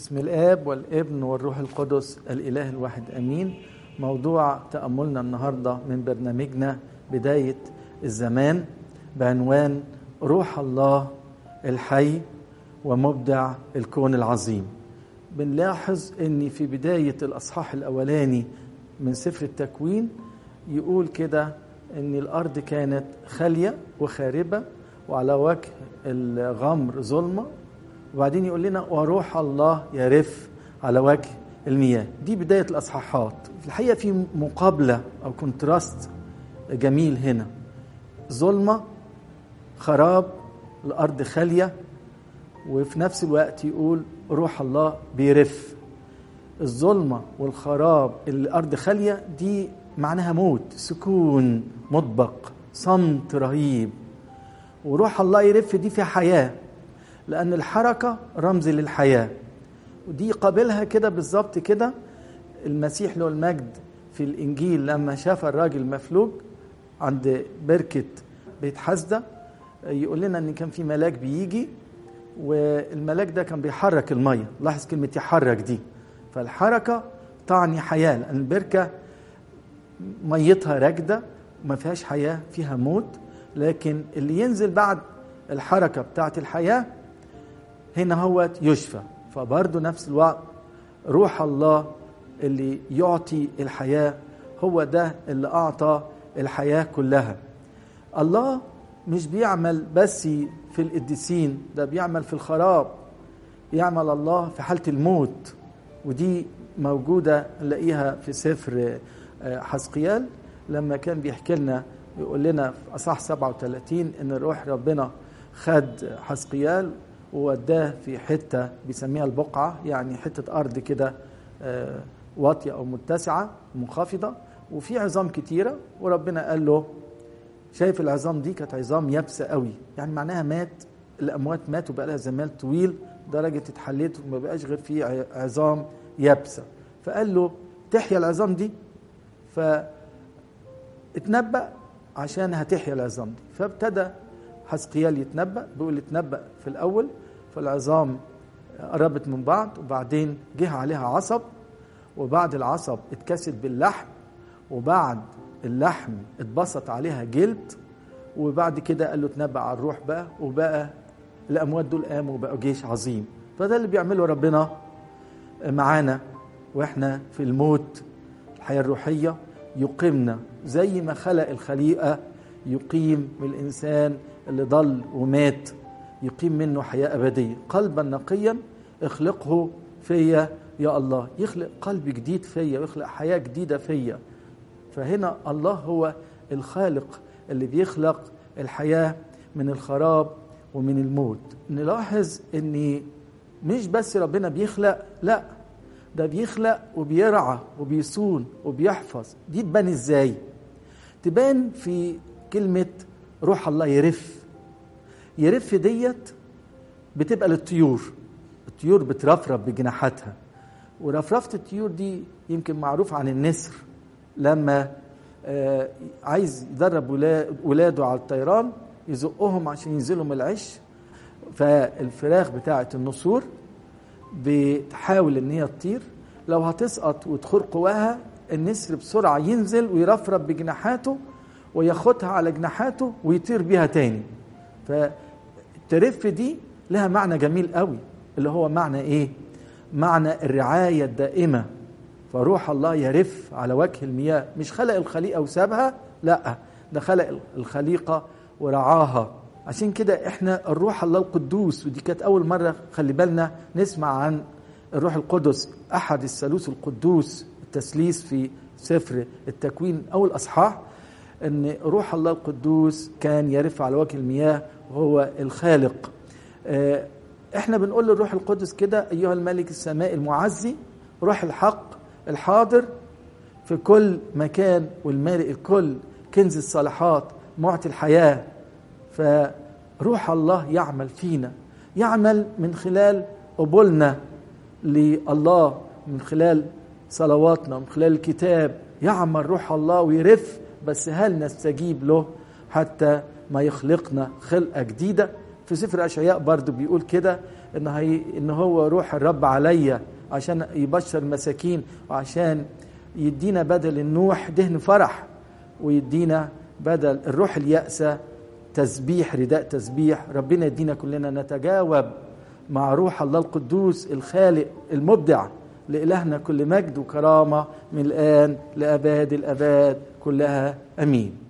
بسم الآب والابن والروح القدس الإله الواحد أمين. موضوع تأملنا النهاردة من برنامجنا بداية الزمان بعنوان روح الله الحي ومبدع الكون العظيم. بنلاحظ أن في بداية الأصحاح الأولاني من سفر التكوين يقول كده أن الأرض كانت خالية وخاربة وعلى وجه الغمر ظلمة، وبعدين يقول لنا وروح الله يرف على وجه المياه. دي بداية الأصحاحات. في الحقيقة في مقابلة أو كونتراست جميل هنا، ظلمة، خراب، الأرض خالية، وفي نفس الوقت يقول روح الله بيرف. الظلمة والخراب، الأرض خالية، دي معناها موت، سكون مطبق، صمت رهيب. وروح الله يرف دي في حياة، لأن الحركة رمز للحياة. ودي قابلها كده بالظبط كده المسيح له المجد في الإنجيل لما شاف الراجل مفلوج عند بركة بيت حسدة، يقول لنا أن كان في ملاك بيجي، والملاك ده كان بيحرك المية. لاحظ كلمة يحرك دي، فالحركة تعني حياة، لأن البركة ميتها راكدة وما فيهاش حياة، فيها موت. لكن اللي ينزل بعد الحركة بتاعت الحياة هنا هو يشفى. فبرضه نفس الوقت روح الله اللي يعطي الحياة هو ده اللي أعطى الحياة كلها. الله مش بيعمل بس في القديسين، ده بيعمل في الخراب، يعمل الله في حالة الموت. ودي موجودة نلاقيها في سفر حزقيال لما كان بيحكي لنا، يقول لنا في أصحاح 37 إن روح ربنا خد حزقيال ووداه في حتة بيسميها البقعة، يعني حتة أرض كده واطية أو متسعة منخفضة، وفي عظام كتيرة. وربنا قال له شايف العظام دي كانت عظام يابسة قوي، يعني معناها مات، الأموات ماتوا بقى لها زمان طويل درجة اتحلت وما بقاش غير في عظام يابسة. فقال له تحيا العظام دي، فاتنبأ عشان هتحيا العظام دي. فابتدى حزقيال يتنبأ، بيقول يتنبأ في الأول، فالعظام قربت من بعض، وبعدين جه عليها عصب، وبعد العصب اتكست باللحم، وبعد اللحم اتبسط عليها جلد، وبعد كده قال له تنبأ على الروح بقى، وبقى الأموات دول قاموا وبقوا جيش عظيم. فده اللي بيعمله ربنا معانا واحنا في الموت. الحياة الروحية يقيمنا زي ما خلق الخليقة، يقيم الإنسان اللي ضل ومات، يقيم منه حياة أبدية. قلبا نقيا اخلقه فيا يا الله، يخلق قلب جديد فيا ويخلق حياة جديدة فيا. فهنا الله هو الخالق اللي بيخلق الحياة من الخراب ومن الموت. نلاحظ ان مش بس ربنا بيخلق، لا، ده بيخلق وبيرعى وبيصون وبيحفظ. دي تبان ازاي؟ تبان في كلمة روح الله يرف. يرف ديت بتبقى للطيور، الطيور بترفرف بجناحاتها، ورفرفة الطيور دي يمكن معروف عن النسر لما عايز يدرب ولاده على الطيران، يزقهم عشان ينزلوا من العش. فالفراخ بتاعة النسور بتحاول ان هي تطير، لو هتسقط وتخور قواها النسر بسرعة ينزل ويرفرف بجناحاته وياخدها على جناحاته ويطير بيها تاني. فالترف دي لها معنى جميل قوي، اللي هو معنى ايه؟ معنى الرعاية الدائمة. فروح الله يرف على وجه المياه، مش خلق الخليقة وسابها، لا، ده خلق الخليقة ورعاها. عشان كده احنا الروح الله القدوس، ودي كانت اول مرة خلي بالنا نسمع عن الروح القدس، احد الثالوث القدوس، التثليث في سفر التكوين اول اصحاح، ان روح الله القدوس كان يرف على وجه المياه وهو الخالق. احنا بنقول للروح القدس كده ايها الملك السماء المعزي، روح الحق الحاضر في كل مكان والمالئ الكل، كنز الصالحات، معطي الحياة. فروح الله يعمل فينا، يعمل من خلال قبولنا لله، من خلال صلواتنا، من خلال الكتاب، يعمل روح الله ويرف. بس هل نستجيب له حتى ما يخلقنا خلقة جديدة؟ في سفر أشعياء برضو بيقول كده إن هو روح الرب عليا عشان يبشر المساكين، وعشان يدينا بدل النوح دهن فرح، ويدينا بدل الروح اليأسة تسبيح، رداء تسبيح. ربنا يدينا كلنا نتجاوب مع روح الله القدوس الخالق المبدع. لإلهنا كل مجد وكرامة من الآن لأباد الأباد كلها، أمين.